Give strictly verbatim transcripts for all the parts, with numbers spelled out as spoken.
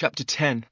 Chapter ten.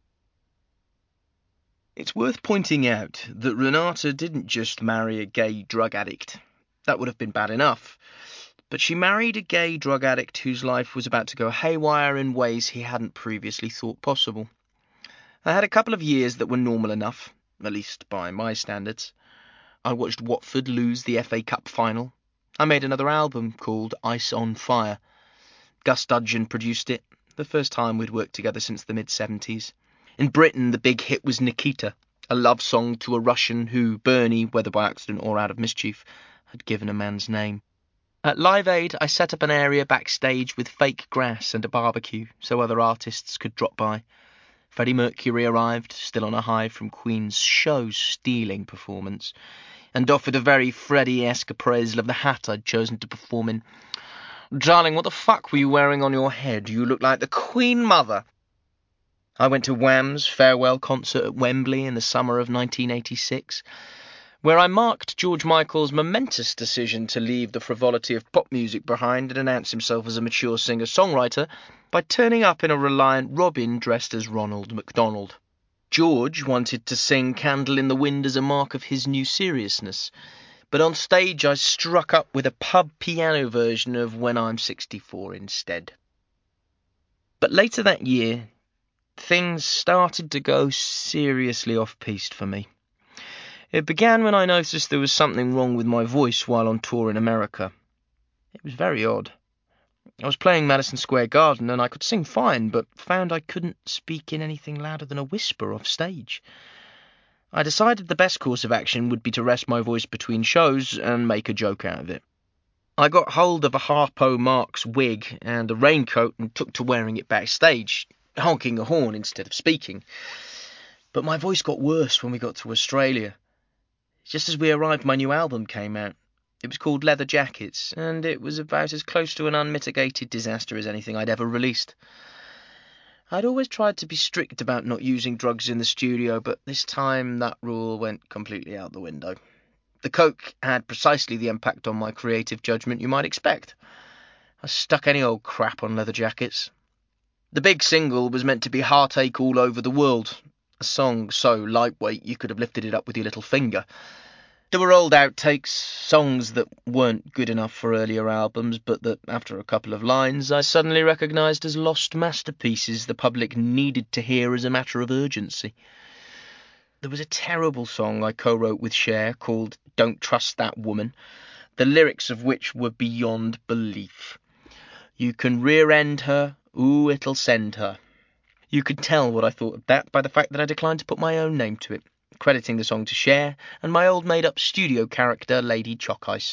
It's worth pointing out that Renata didn't just marry a gay drug addict. That would have been bad enough. But she married a gay drug addict whose life was about to go haywire in ways he hadn't previously thought possible. I had a couple of years that were normal enough, at least by my standards. I watched Watford lose the F A Cup final. I made another album called Ice on Fire. Gus Dudgeon produced it, the first time we'd worked together since the mid-seventies. In Britain, the big hit was Nikita, a love song to a Russian who Bernie, whether by accident or out of mischief, had given a man's name. At Live Aid, I set up an area backstage with fake grass and a barbecue so other artists could drop by. Freddie Mercury arrived, still on a high from Queen's show-stealing performance, and offered a very Freddie-esque appraisal of the hat I'd chosen to perform in. "Darling, what the fuck were you wearing on your head? You look like the Queen Mother." I went to Wham's farewell concert at Wembley in the summer of nineteen eighty-six, where I marked George Michael's momentous decision to leave the frivolity of pop music behind and announce himself as a mature singer-songwriter by turning up in a Reliant Robin dressed as Ronald McDonald. George wanted to sing Candle in the Wind as a mark of his new seriousness, but on stage I struck up with a pub piano version of When I'm sixty-four instead. But later that year, things started to go seriously off-piste for me. It began when I noticed there was something wrong with my voice while on tour in America. It was very odd. I was playing Madison Square Garden and I could sing fine, but found I couldn't speak in anything louder than a whisper off stage. I decided the best course of action would be to rest my voice between shows and make a joke out of it. I got hold of a Harpo Marx wig and a raincoat and took to wearing it backstage, honking a horn instead of speaking. But my voice got worse when we got to Australia. Just as we arrived, my new album came out. It was called Leather Jackets, and it was about as close to an unmitigated disaster as anything I'd ever released. I'd always tried to be strict about not using drugs in the studio, but this time that rule went completely out the window. The coke had precisely the impact on my creative judgment you might expect. I stuck any old crap on Leather Jackets. The big single was meant to be Heartache All Over the World, a song so lightweight you could have lifted it up with your little finger. There were old outtakes, songs that weren't good enough for earlier albums, but that, after a couple of lines, I suddenly recognised as lost masterpieces the public needed to hear as a matter of urgency. There was a terrible song I co-wrote with Cher called Don't Trust That Woman, the lyrics of which were beyond belief. You can rear-end her, ooh, it'll send her. You could tell what I thought of that by the fact that I declined to put my own name to it, crediting the song to Cher and my old made-up studio character, Lady Chalk Ice.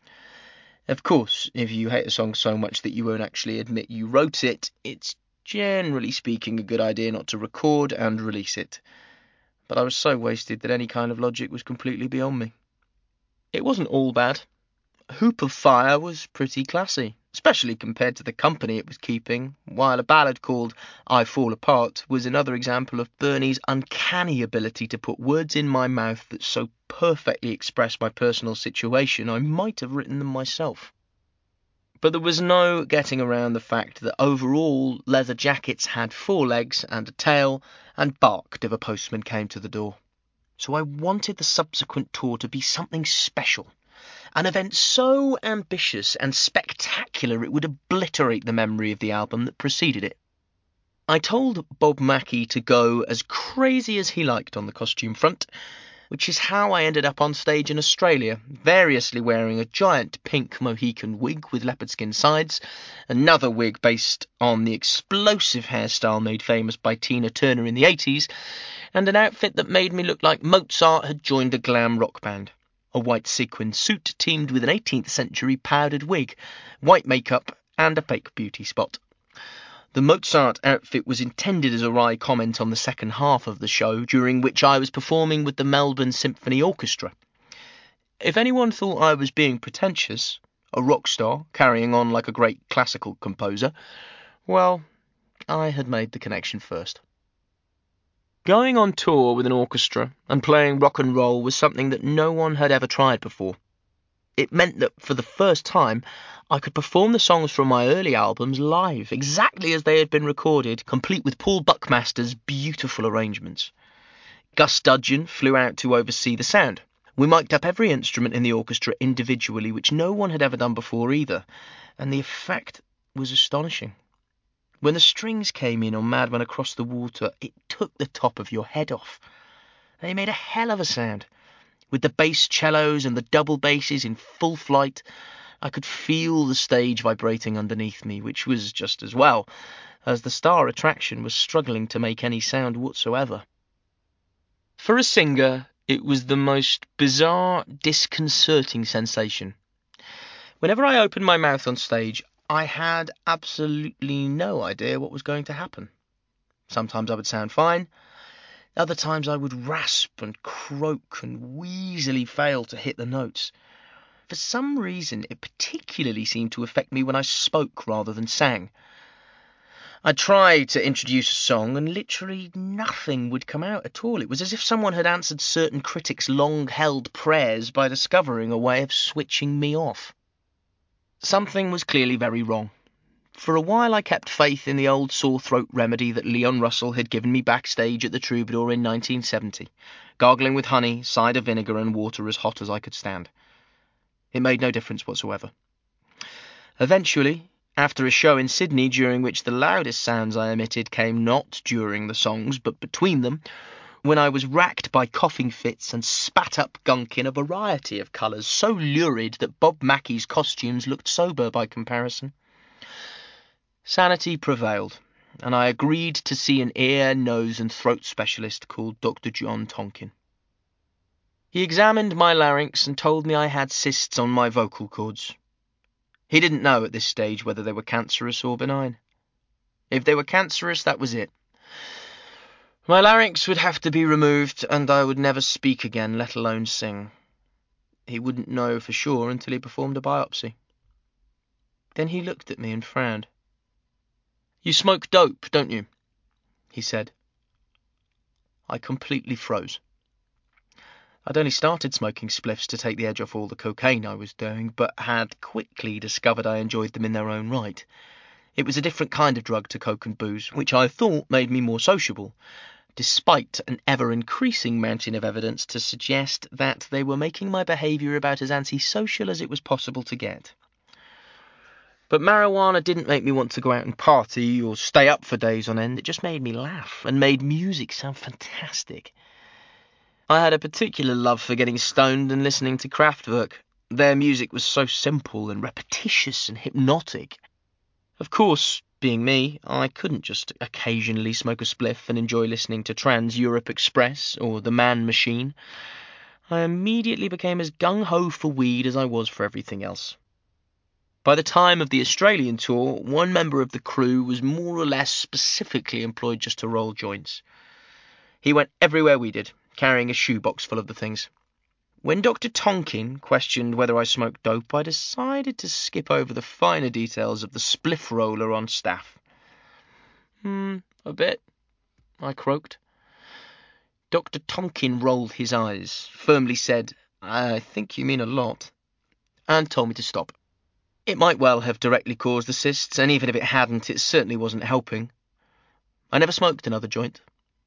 Of course, if you hate a song so much that you won't actually admit you wrote it, it's generally speaking a good idea not to record and release it. But I was so wasted that any kind of logic was completely beyond me. It wasn't all bad. Hoop of Fire was pretty classy, especially compared to the company it was keeping, while a ballad called I Fall Apart was another example of Bernie's uncanny ability to put words in my mouth that so perfectly expressed my personal situation I might have written them myself. But there was no getting around the fact that overall Leather Jackets had four legs and a tail and barked if a postman came to the door. So I wanted the subsequent tour to be something special. An event so ambitious and spectacular it would obliterate the memory of the album that preceded it. I told Bob Mackie to go as crazy as he liked on the costume front, which is how I ended up on stage in Australia, variously wearing a giant pink Mohican wig with leopard skin sides, another wig based on the explosive hairstyle made famous by Tina Turner in the eighties, and an outfit that made me look like Mozart had joined a glam rock band. A white sequin suit teamed with an eighteenth century powdered wig, white makeup, and a fake beauty spot. The Mozart outfit was intended as a wry comment on the second half of the show, during which I was performing with the Melbourne Symphony Orchestra. If anyone thought I was being pretentious, a rock star carrying on like a great classical composer, well, I had made the connection first. Going on tour with an orchestra and playing rock and roll was something that no one had ever tried before. It meant that for the first time, I could perform the songs from my early albums live, exactly as they had been recorded, complete with Paul Buckmaster's beautiful arrangements. Gus Dudgeon flew out to oversee the sound. We mic'd up every instrument in the orchestra individually, which no one had ever done before either, and the effect was astonishing. When the strings came in on Madman Across the Water, it took the top of your head off. They made a hell of a sound. With the bass cellos and the double basses in full flight, I could feel the stage vibrating underneath me, which was just as well, as the star attraction was struggling to make any sound whatsoever. For a singer, it was the most bizarre, disconcerting sensation. Whenever I opened my mouth on stage, I had absolutely no idea what was going to happen. Sometimes I would sound fine. Other times I would rasp and croak and wheezily fail to hit the notes. For some reason, it particularly seemed to affect me when I spoke rather than sang. I tried to introduce a song and literally nothing would come out at all. It was as if someone had answered certain critics' long-held prayers by discovering a way of switching me off. Something was clearly very wrong. For a while I kept faith in the old sore throat remedy that Leon Russell had given me backstage at the Troubadour in nineteen seventy, gargling with honey, cider vinegar and water as hot as I could stand. It made no difference whatsoever. Eventually, after a show in Sydney during which the loudest sounds I emitted came not during the songs but between them, when I was racked by coughing fits and spat up gunk in a variety of colours so lurid that Bob Mackie's costumes looked sober by comparison, sanity prevailed, and I agreed to see an ear, nose and throat specialist called Doctor John Tonkin. He examined my larynx and told me I had cysts on my vocal cords. He didn't know at this stage whether they were cancerous or benign. If they were cancerous, that was it. My larynx would have to be removed, and I would never speak again, let alone sing. He wouldn't know for sure until he performed a biopsy. Then he looked at me and frowned. "You smoke dope, don't you?" he said. I completely froze. I'd only started smoking spliffs to take the edge off all the cocaine I was doing, but had quickly discovered I enjoyed them in their own right. It was a different kind of drug to coke and booze, which I thought made me more sociable, despite an ever-increasing mountain of evidence to suggest that they were making my behaviour about as antisocial as it was possible to get. But marijuana didn't make me want to go out and party or stay up for days on end. It just made me laugh and made music sound fantastic. I had a particular love for getting stoned and listening to Kraftwerk. Their music was so simple and repetitious and hypnotic. Of course, being me, I couldn't just occasionally smoke a spliff and enjoy listening to Trans-Europe Express or The Man Machine. I immediately became as gung-ho for weed as I was for everything else. By the time of the Australian tour, one member of the crew was more or less specifically employed just to roll joints. He went everywhere we did, carrying a shoebox full of the things. When Doctor Tonkin questioned whether I smoked dope, I decided to skip over the finer details of the spliff roller on staff. Hmm, a bit, I croaked. Doctor Tonkin rolled his eyes, firmly said, "I think you mean a lot," and told me to stop. It might well have directly caused the cysts, and even if it hadn't, it certainly wasn't helping. I never smoked another joint.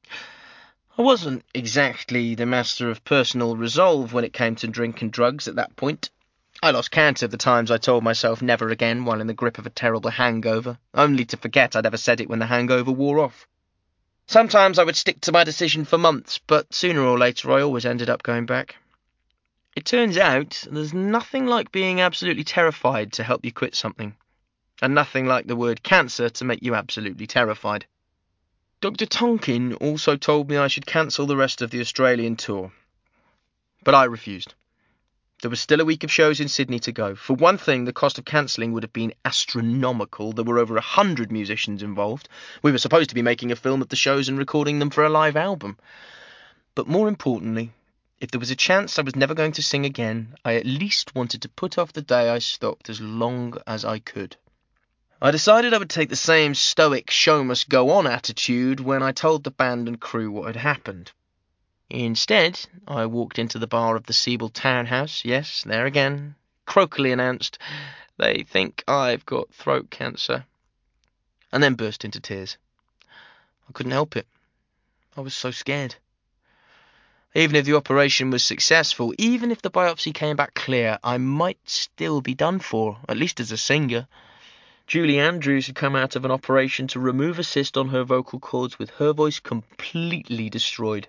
I wasn't exactly the master of personal resolve when it came to drink and drugs at that point. I lost count of the times I told myself never again while in the grip of a terrible hangover, only to forget I'd ever said it when the hangover wore off. Sometimes I would stick to my decision for months, but sooner or later I always ended up going back. It turns out there's nothing like being absolutely terrified to help you quit something, and nothing like the word cancer to make you absolutely terrified. Doctor Tonkin also told me I should cancel the rest of the Australian tour, but I refused. There was still a week of shows in Sydney to go. For one thing, the cost of cancelling would have been astronomical. There were over a hundred musicians involved. We were supposed to be making a film of the shows and recording them for a live album. But more importantly, if there was a chance I was never going to sing again, I at least wanted to put off the day I stopped as long as I could. I decided I would take the same stoic show-must-go-on attitude when I told the band and crew what had happened. Instead, I walked into the bar of the Siebel Townhouse, yes, there again, croakily announced, "They think I've got throat cancer," and then burst into tears. I couldn't help it. I was so scared. Even if the operation was successful, even if the biopsy came back clear, I might still be done for, at least as a singer. Julie Andrews had come out of an operation to remove a cyst on her vocal cords with her voice completely destroyed.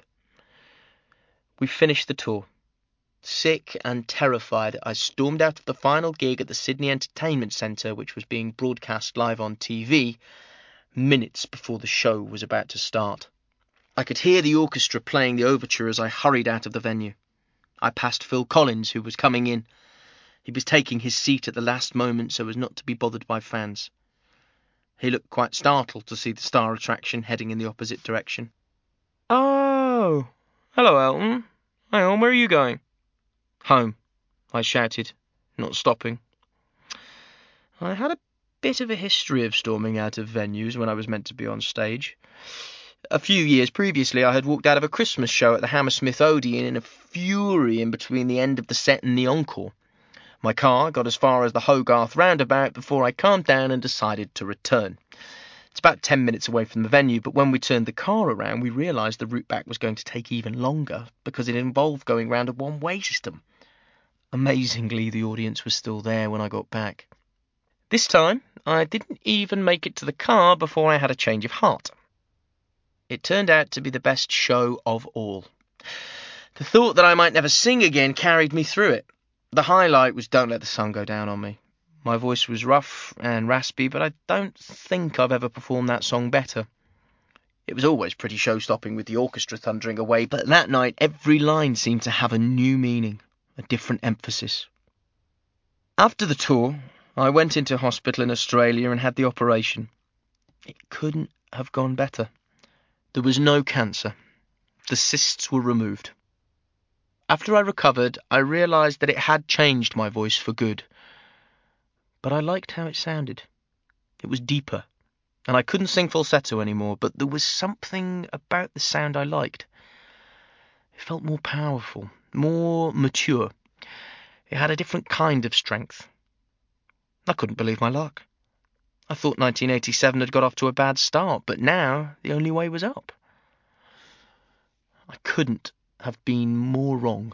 We finished the tour. Sick and terrified, I stormed out of the final gig at the Sydney Entertainment Centre, which was being broadcast live on T V, minutes before the show was about to start. I could hear the orchestra playing the overture as I hurried out of the venue. I passed Phil Collins, who was coming in. He was taking his seat at the last moment so as not to be bothered by fans. He looked quite startled to see the star attraction heading in the opposite direction. "Oh, hello, Elton. Hang on, where are you going?" "Home," I shouted, not stopping. I had a bit of a history of storming out of venues when I was meant to be on stage. A few years previously, I had walked out of a Christmas show at the Hammersmith Odeon in a fury in between the end of the set and the encore. My car got as far as the Hogarth roundabout before I calmed down and decided to return. It's about ten minutes away from the venue, but when we turned the car around, we realised the route back was going to take even longer because it involved going round a one-way system. Amazingly, the audience was still there when I got back. This time, I didn't even make it to the car before I had a change of heart. It turned out to be the best show of all. The thought that I might never sing again carried me through it. The highlight was Don't Let the Sun Go Down on Me. My voice was rough and raspy, but I don't think I've ever performed that song better. It was always pretty show-stopping with the orchestra thundering away, but that night every line seemed to have a new meaning, a different emphasis. After the tour, I went into hospital in Australia and had the operation. It couldn't have gone better. There was no cancer. The cysts were removed. After I recovered, I realised that it had changed my voice for good. But I liked how it sounded. It was deeper, and I couldn't sing falsetto anymore, but there was something about the sound I liked. It felt more powerful, more mature. It had a different kind of strength. I couldn't believe my luck. I thought nineteen eighty-seven had got off to a bad start, but now the only way was up. I couldn't have been more wrong.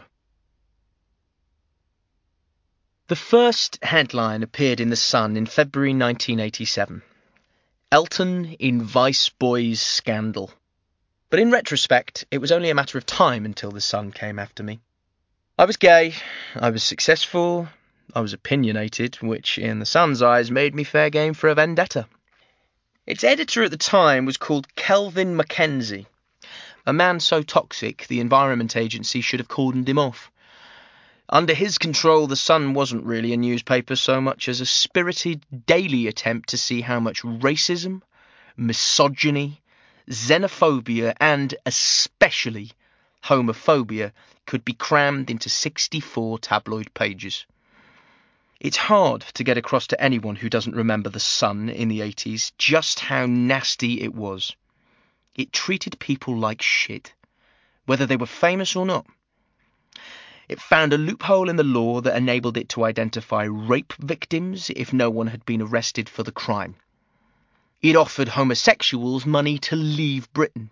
The first headline appeared in The Sun in February nineteen eighty-seven. Elton in Vice Boys scandal. But in retrospect, it was only a matter of time until The Sun came after me. I was gay, I was successful, I was opinionated, which in The Sun's eyes made me fair game for a vendetta. Its editor at the time was called Kelvin Mackenzie, a man so toxic the Environment Agency should have cordoned him off. Under his control, The Sun wasn't really a newspaper so much as a spirited daily attempt to see how much racism, misogyny, xenophobia, and especially homophobia could be crammed into sixty-four tabloid pages. It's hard to get across to anyone who doesn't remember The Sun in the eighties just how nasty it was. It treated people like shit, whether they were famous or not. It found a loophole in the law that enabled it to identify rape victims if no one had been arrested for the crime. It offered homosexuals money to leave Britain.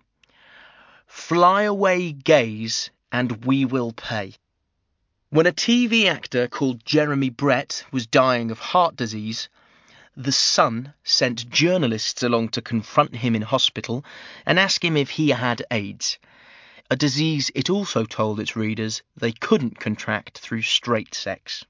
Fly away, gays, and we will pay. When a T V actor called Jeremy Brett was dying of heart disease, The Sun sent journalists along to confront him in hospital and ask him if he had AIDS, a disease it also told its readers they couldn't contract through straight sex.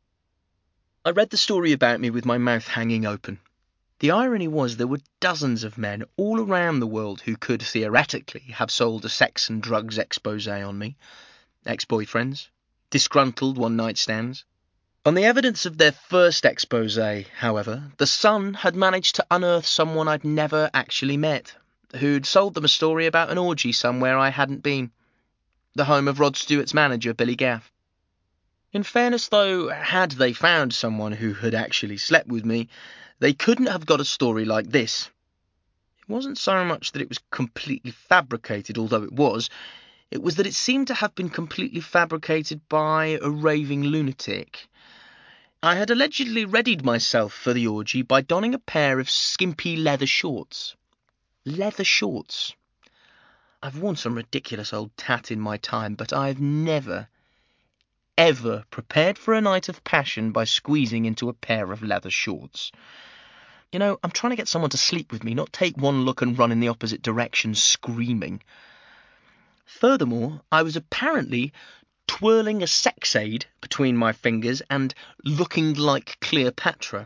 I read the story about me with my mouth hanging open. The irony was there were dozens of men all around the world who could theoretically have sold a sex and drugs expose on me. Ex-boyfriends, disgruntled one-night stands. On the evidence of their first expose, however, The Sun had managed to unearth someone I'd never actually met, who'd sold them a story about an orgy somewhere I hadn't been. The home of Rod Stewart's manager, Billy Gaff. In fairness, though, had they found someone who had actually slept with me, they couldn't have got a story like this. It wasn't so much that it was completely fabricated, although it was. It was that it seemed to have been completely fabricated by a raving lunatic. I had allegedly readied myself for the orgy by donning a pair of skimpy leather shorts. Leather shorts. I've worn some ridiculous old tat in my time, but I've never, ever prepared for a night of passion by squeezing into a pair of leather shorts. You know, I'm trying to get someone to sleep with me, not take one look and run in the opposite direction screaming. Furthermore, I was apparently twirling a sex aid between my fingers and looking like Cleopatra.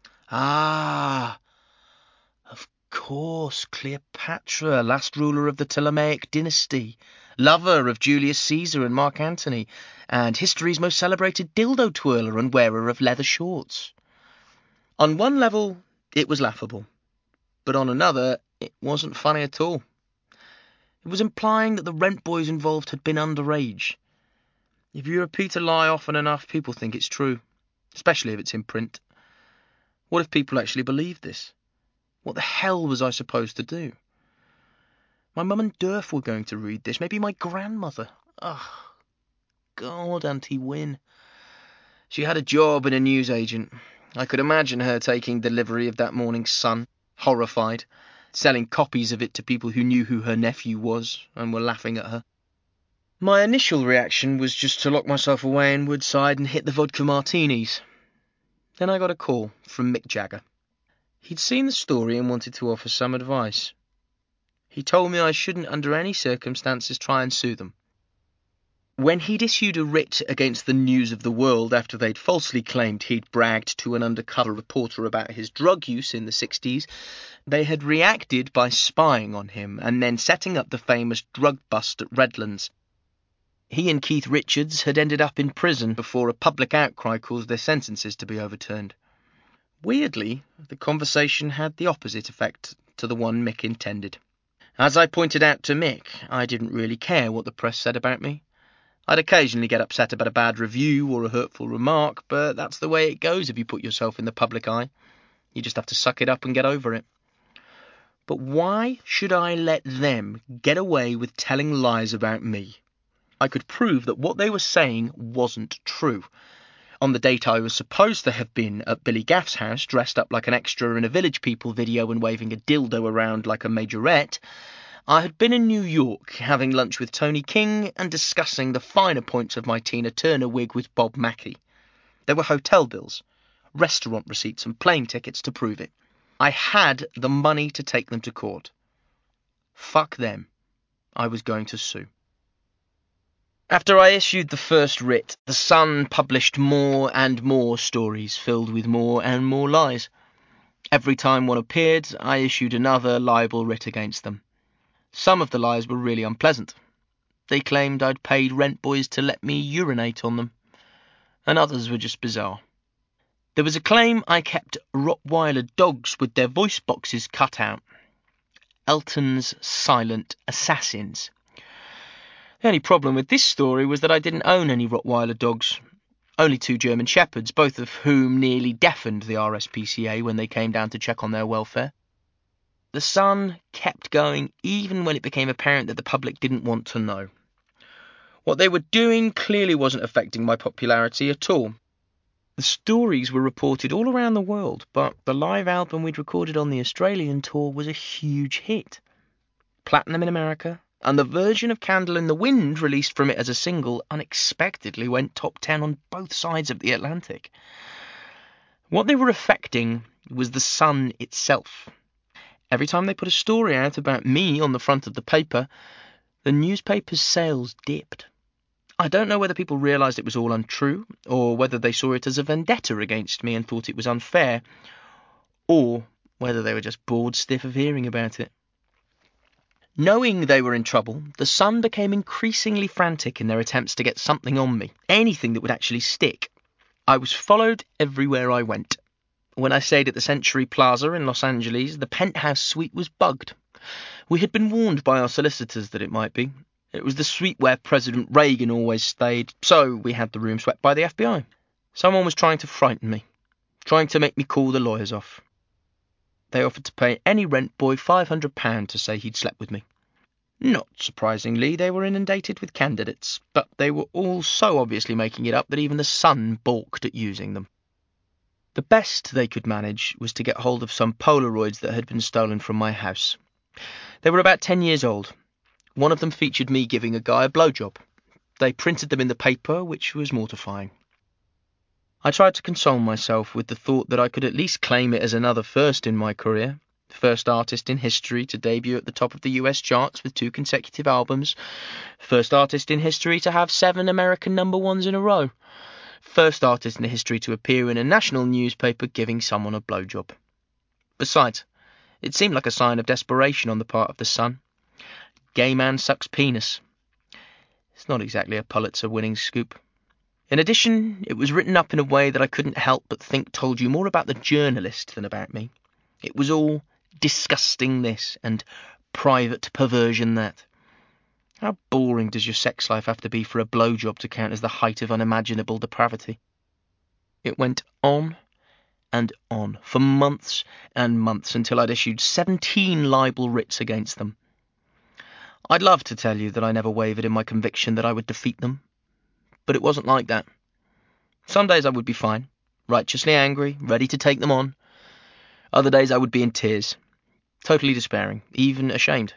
Ah, of course, Cleopatra, last ruler of the Ptolemaic dynasty, lover of Julius Caesar and Mark Antony, and history's most celebrated dildo twirler and wearer of leather shorts. On one level, it was laughable, but on another, it wasn't funny at all. It was implying that the rent boys involved had been underage. If you repeat a lie often enough, people think it's true, especially if it's in print. What if people actually believed this? What the hell was I supposed to do? My mum and Durf were going to read this, maybe my grandmother. Ugh, God, Auntie Wynne. She had a job in a newsagent. I could imagine her taking delivery of that morning's Sun, horrified, selling copies of it to people who knew who her nephew was and were laughing at her. My initial reaction was just to lock myself away in Woodside and hit the vodka martinis. Then I got a call from Mick Jagger. He'd seen the story and wanted to offer some advice. He told me I shouldn't under any circumstances try and sue them. When he'd issued a writ against the News of the World after they'd falsely claimed he'd bragged to an undercover reporter about his drug use in the sixties, they had reacted by spying on him and then setting up the famous drug bust at Redlands. He and Keith Richards had ended up in prison before a public outcry caused their sentences to be overturned. Weirdly, the conversation had the opposite effect to the one Mick intended. As I pointed out to Mick, I didn't really care what the press said about me. I'd occasionally get upset about a bad review or a hurtful remark, but that's the way it goes if you put yourself in the public eye. You just have to suck it up and get over it. But why should I let them get away with telling lies about me? I could prove that what they were saying wasn't true. On the date I was supposed to have been at Billy Gaff's house, dressed up like an extra in a Village People video and waving a dildo around like a majorette, I had been in New York having lunch with Tony King and discussing the finer points of my Tina Turner wig with Bob Mackie. There were hotel bills, restaurant receipts and plane tickets to prove it. I had the money to take them to court. Fuck them. I was going to sue. After I issued the first writ, the Sun published more and more stories filled with more and more lies. Every time one appeared, I issued another libel writ against them. Some of the lies were really unpleasant. They claimed I'd paid rent boys to let me urinate on them, and others were just bizarre. There was a claim I kept Rottweiler dogs with their voice boxes cut out. Elton's silent assassins. The only problem with this story was that I didn't own any Rottweiler dogs. Only two German Shepherds, both of whom nearly deafened the R S P C A when they came down to check on their welfare. The Sun kept going even when it became apparent that the public didn't want to know. What they were doing clearly wasn't affecting my popularity at all. The stories were reported all around the world, but the live album we'd recorded on the Australian tour was a huge hit. Platinum in America, and the version of Candle in the Wind released from it as a single unexpectedly went top ten on both sides of the Atlantic. What they were affecting was the Sun itself. Every time they put a story out about me on the front of the paper, the newspaper's sales dipped. I don't know whether people realised it was all untrue, or whether they saw it as a vendetta against me and thought it was unfair, or whether they were just bored stiff of hearing about it. Knowing they were in trouble, the Sun became increasingly frantic in their attempts to get something on me, anything that would actually stick. I was followed everywhere I went. When I stayed at the Century Plaza in Los Angeles, the penthouse suite was bugged. We had been warned by our solicitors that it might be. It was the suite where President Reagan always stayed, so we had the room swept by the F B I. Someone was trying to frighten me, trying to make me call the lawyers off. They offered to pay any rent boy five hundred pounds to say he'd slept with me. Not surprisingly, they were inundated with candidates, but they were all so obviously making it up that even the Sun balked at using them. The best they could manage was to get hold of some Polaroids that had been stolen from my house. They were about ten years old. One of them featured me giving a guy a blowjob. They printed them in the paper, which was mortifying. I tried to console myself with the thought that I could at least claim it as another first in my career. First artist in history to debut at the top of the U S charts with two consecutive albums. First artist in history to have seven American number ones in a row. First artist in history to appear in a national newspaper giving someone a blowjob. Besides, it seemed like a sign of desperation on the part of the Sun. Gay man sucks penis. It's not exactly a Pulitzer-winning scoop. In addition, it was written up in a way that I couldn't help but think told you more about the journalist than about me. It was all disgusting this and private perversion that. How boring does your sex life have to be for a blowjob to count as the height of unimaginable depravity? It went on and on for months and months until I'd issued seventeen libel writs against them. I'd love to tell you that I never wavered in my conviction that I would defeat them, but it wasn't like that. Some days I would be fine, righteously angry, ready to take them on. Other days I would be in tears, totally despairing, even ashamed.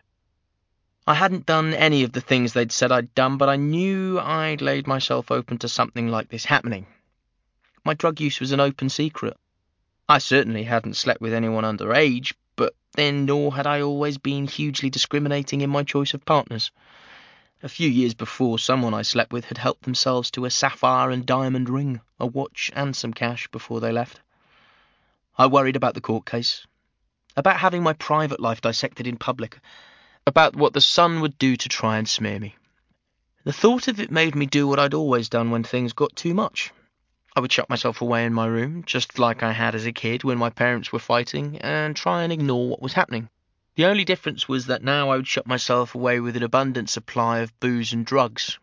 I hadn't done any of the things they'd said I'd done, but I knew I'd laid myself open to something like this happening. My drug use was an open secret. I certainly hadn't slept with anyone underage, but then nor had I always been hugely discriminating in my choice of partners. A few years before, someone I slept with had helped themselves to a sapphire and diamond ring, a watch and some cash before they left. I worried about the court case, about having my private life dissected in public, about what the Sun would do to try and smear me. The thought of it made me do what I'd always done when things got too much. I would shut myself away in my room, just like I had as a kid when my parents were fighting, and try and ignore what was happening. The only difference was that now I would shut myself away with an abundant supply of booze and drugs.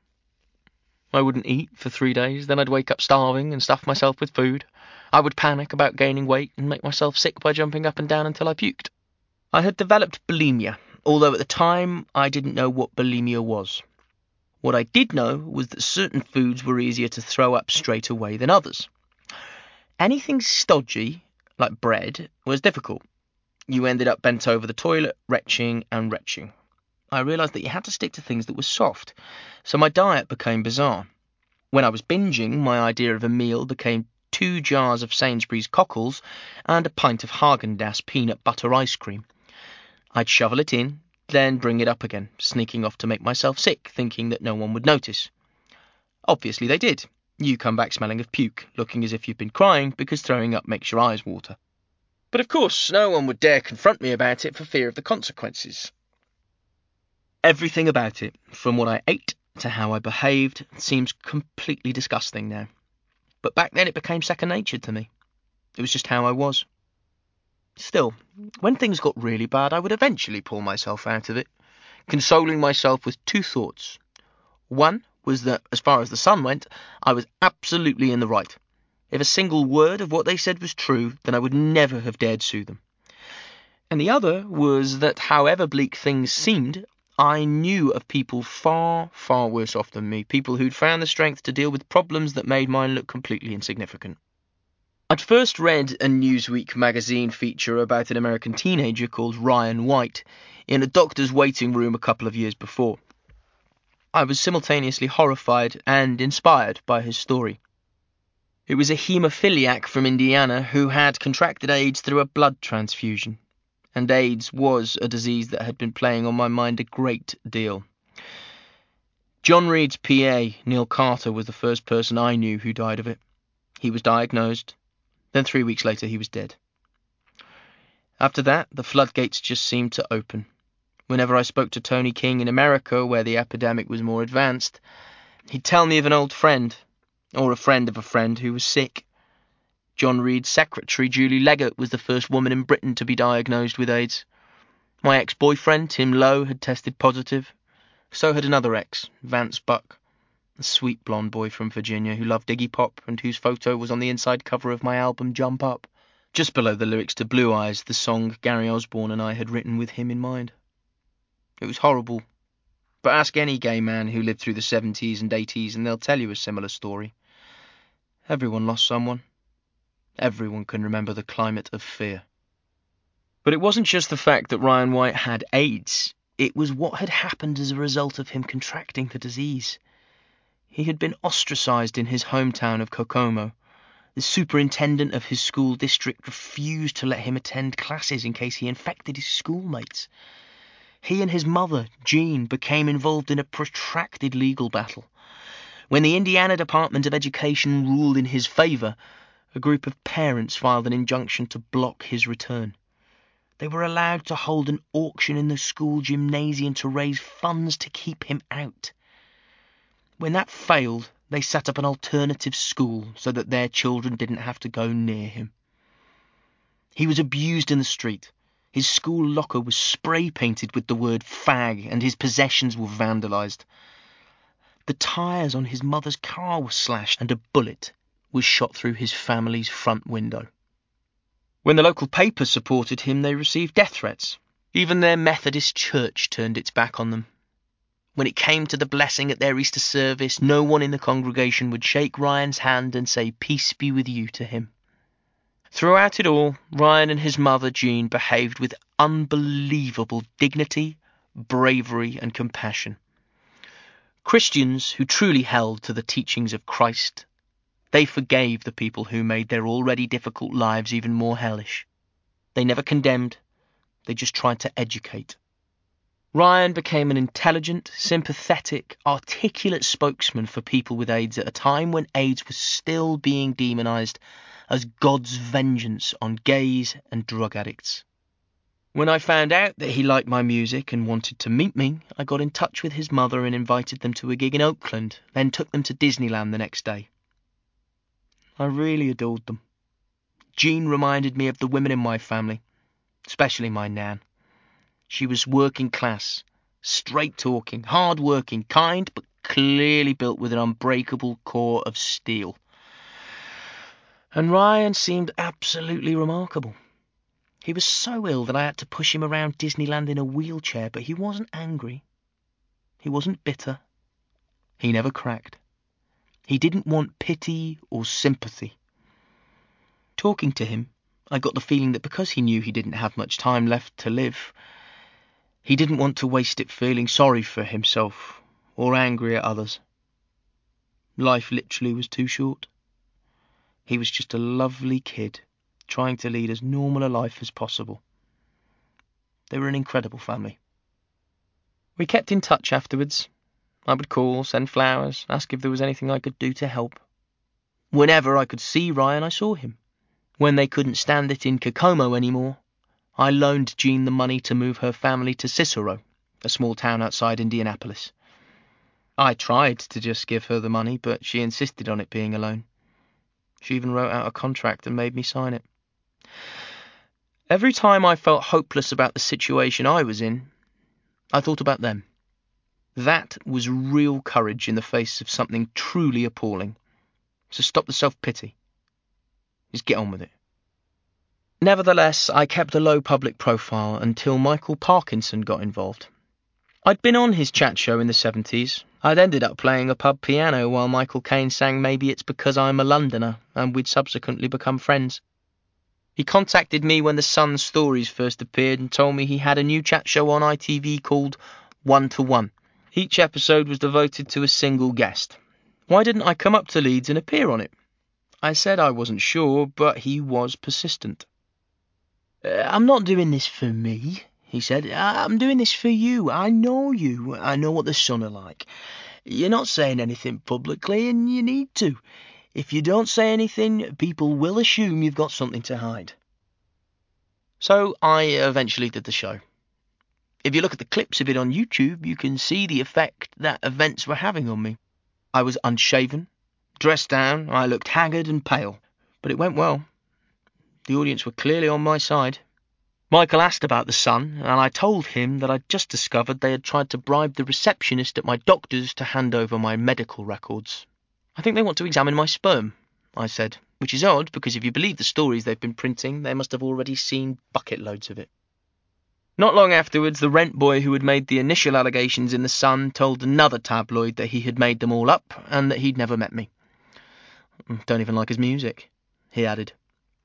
I wouldn't eat for three days, then I'd wake up starving and stuff myself with food. I would panic about gaining weight and make myself sick by jumping up and down until I puked. I had developed bulimia, although at the time I didn't know what bulimia was. What I did know was that certain foods were easier to throw up straight away than others. Anything stodgy, like bread, was difficult. You ended up bent over the toilet, retching and retching. I realised that you had to stick to things that were soft, so my diet became bizarre. When I was binging, my idea of a meal became two jars of Sainsbury's cockles and a pint of Häagen-Dazs peanut butter ice cream. I'd shovel it in, then bring it up again, sneaking off to make myself sick, thinking that no one would notice. Obviously they did. You come back smelling of puke, looking as if you've been crying because throwing up makes your eyes water. But of course, no one would dare confront me about it for fear of the consequences. Everything about it, from what I ate to how I behaved, seems completely disgusting now. But back then it became second nature to me. It was just how I was. Still, when things got really bad, I would eventually pull myself out of it, consoling myself with two thoughts. One was that, as far as the Sun went, I was absolutely in the right. If a single word of what they said was true, then I would never have dared sue them. And the other was that, however bleak things seemed, I knew of people far, far worse off than me, people who'd found the strength to deal with problems that made mine look completely insignificant. I'd first read a Newsweek magazine feature about an American teenager called Ryan White in a doctor's waiting room a couple of years before. I was simultaneously horrified and inspired by his story. It was a haemophiliac from Indiana who had contracted AIDS through a blood transfusion, and AIDS was a disease that had been playing on my mind a great deal. John Reed's P A, Neil Carter, was the first person I knew who died of it. He was diagnosed. Then three weeks later, he was dead. After that, the floodgates just seemed to open. Whenever I spoke to Tony King in America, where the epidemic was more advanced, he'd tell me of an old friend, or a friend of a friend who was sick. John Reed's secretary, Julie Leggett, was the first woman in Britain to be diagnosed with AIDS. My ex-boyfriend, Tim Lowe, had tested positive. So had another ex, Vance Buck. A sweet blonde boy from Virginia who loved Iggy Pop and whose photo was on the inside cover of my album Jump Up, just below the lyrics to Blue Eyes, the song Gary Osborne and I had written with him in mind. It was horrible, but ask any gay man who lived through the seventies and eighties and they'll tell you a similar story. Everyone lost someone. Everyone can remember the climate of fear. But it wasn't just the fact that Ryan White had AIDS. It was what had happened as a result of him contracting the disease. He had been ostracised in his hometown of Kokomo. The superintendent of his school district refused to let him attend classes in case he infected his schoolmates. He and his mother, Jean, became involved in a protracted legal battle. When the Indiana Department of Education ruled in his favour, a group of parents filed an injunction to block his return. They were allowed to hold an auction in the school gymnasium to raise funds to keep him out. When that failed, they set up an alternative school so that their children didn't have to go near him. He was abused in the street. His school locker was spray-painted with the word fag, and his possessions were vandalised. The tyres on his mother's car were slashed, and a bullet was shot through his family's front window. When the local paper supported him, they received death threats. Even their Methodist church turned its back on them. When it came to the blessing at their Easter service, no one in the congregation would shake Ryan's hand and say, "Peace be with you," to him. Throughout it all, Ryan and his mother, Jean, behaved with unbelievable dignity, bravery, and compassion. Christians who truly held to the teachings of Christ, they forgave the people who made their already difficult lives even more hellish. They never condemned, they just tried to educate. Ryan became an intelligent, sympathetic, articulate spokesman for people with AIDS at a time when AIDS was still being demonised as God's vengeance on gays and drug addicts. When I found out that he liked my music and wanted to meet me, I got in touch with his mother and invited them to a gig in Oakland, then took them to Disneyland the next day. I really adored them. Jean reminded me of the women in my family, especially my nan. She was working class, straight-talking, hard-working, kind, but clearly built with an unbreakable core of steel. And Ryan seemed absolutely remarkable. He was so ill that I had to push him around Disneyland in a wheelchair, but he wasn't angry. He wasn't bitter. He never cracked. He didn't want pity or sympathy. Talking to him, I got the feeling that because he knew he didn't have much time left to live, he didn't want to waste it feeling sorry for himself or angry at others. Life literally was too short. He was just a lovely kid, trying to lead as normal a life as possible. They were an incredible family. We kept in touch afterwards. I would call, send flowers, ask if there was anything I could do to help. Whenever I could see Ryan, I saw him. When they couldn't stand it in Kokomo anymore, I loaned Jean the money to move her family to Cicero, a small town outside Indianapolis. I tried to just give her the money, but she insisted on it being a loan. She even wrote out a contract and made me sign it. Every time I felt hopeless about the situation I was in, I thought about them. That was real courage in the face of something truly appalling. So stop the self-pity. Just get on with it. Nevertheless, I kept a low public profile until Michael Parkinson got involved. I'd been on his chat show in the seventies. I'd ended up playing a pub piano while Michael Caine sang Maybe It's Because I'm a Londoner, and we'd subsequently become friends. He contacted me when the Sun stories first appeared and told me he had a new chat show on I T V called One to One. Each episode was devoted to a single guest. Why didn't I come up to Leeds and appear on it? I said I wasn't sure, but he was persistent. I'm not doing this for me, he said. I'm doing this for you. I know you. I know what the Sun are like. You're not saying anything publicly, and you need to. If you don't say anything, people will assume you've got something to hide. So I eventually did the show. If you look at the clips of it on YouTube, you can see the effect that events were having on me. I was unshaven, dressed down, I looked haggard and pale, but it went well. The audience were clearly on my side. Michael asked about the Sun, and I told him that I'd just discovered they had tried to bribe the receptionist at my doctor's to hand over my medical records. I think they want to examine my sperm, I said, which is odd because if you believe the stories they've been printing, they must have already seen bucket loads of it. Not long afterwards, the rent boy who had made the initial allegations in the Sun told another tabloid that he had made them all up and that he'd never met me. Don't even like his music, he added.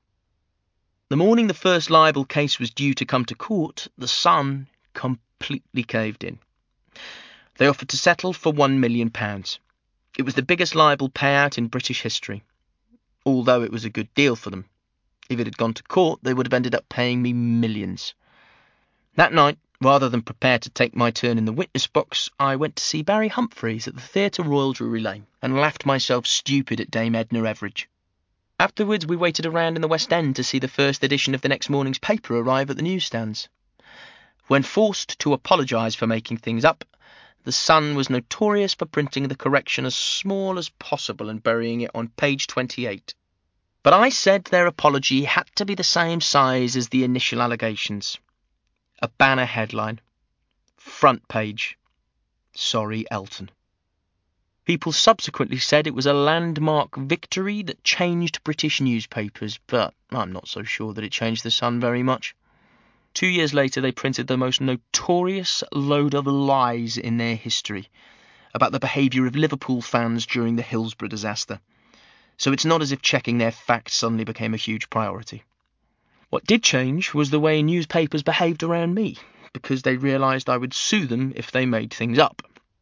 The morning the first libel case was due to come to court, the Sun completely caved in. They offered to settle for one million pounds. It was the biggest libel payout in British history, although it was a good deal for them. If it had gone to court, they would have ended up paying me millions. That night, rather than prepare to take my turn in the witness box, I went to see Barry Humphries at the Theatre Royal Drury Lane and laughed myself stupid at Dame Edna Everage. Afterwards, we waited around in the West End to see the first edition of the next morning's paper arrive at the newsstands. When forced to apologise for making things up, the Sun was notorious for printing the correction as small as possible and burying it on page twenty-eight. But I said their apology had to be the same size as the initial allegations. A banner headline. Front page. Sorry, Elton. People subsequently said it was a landmark victory that changed British newspapers, but I'm not so sure that it changed the Sun very much. Two years later, they printed the most notorious load of lies in their history about the behaviour of Liverpool fans during the Hillsborough disaster. So it's not as if checking their facts suddenly became a huge priority. What did change was the way newspapers behaved around me, because they realised I would sue them if they made things up.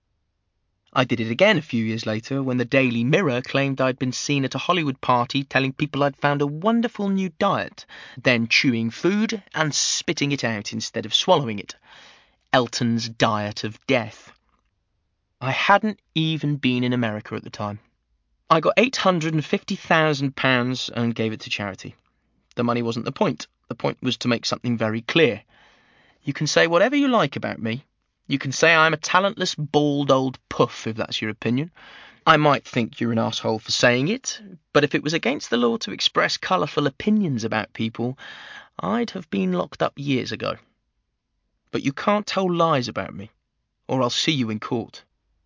I did it again a few years later when the Daily Mirror claimed I'd been seen at a Hollywood party telling people I'd found a wonderful new diet, then chewing food and spitting it out instead of swallowing it. Elton's diet of death. I hadn't even been in America at the time. I got eight hundred fifty thousand pounds and gave it to charity. The money wasn't the point. The point was to make something very clear. You can say whatever you like about me. You can say I'm a talentless, bald old puff, if that's your opinion. I might think you're an asshole for saying it, but if it was against the law to express colourful opinions about people, I'd have been locked up years ago. But you can't tell lies about me, or I'll see you in court.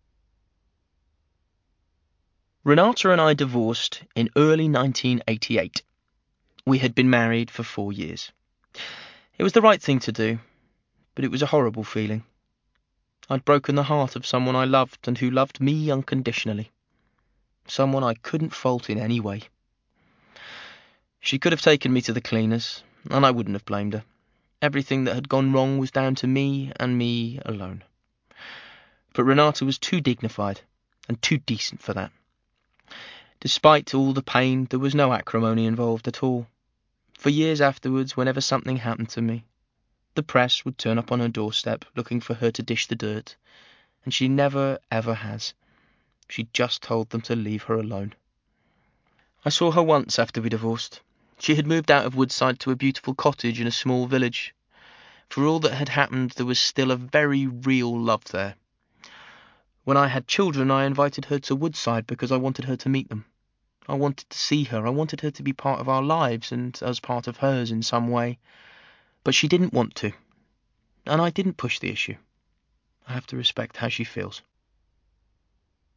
Renata and I divorced in early nineteen eighty-eight. We had been married for four years. It was the right thing to do, but it was a horrible feeling. I'd broken the heart of someone I loved and who loved me unconditionally. Someone I couldn't fault in any way. She could have taken me to the cleaners, and I wouldn't have blamed her. Everything that had gone wrong was down to me and me alone. But Renata was too dignified and too decent for that. Despite all the pain, there was no acrimony involved at all. For years afterwards, whenever something happened to me, the press would turn up on her doorstep looking for her to dish the dirt, and she never ever has. She just told them to leave her alone. I saw her once after we divorced. She had moved out of Woodside to a beautiful cottage in a small village. For all that had happened, there was still a very real love there. When I had children, I invited her to Woodside because I wanted her to meet them. I wanted to see her. I wanted her to be part of our lives and us part of hers in some way. But she didn't want to, and I didn't push the issue. I have to respect how she feels.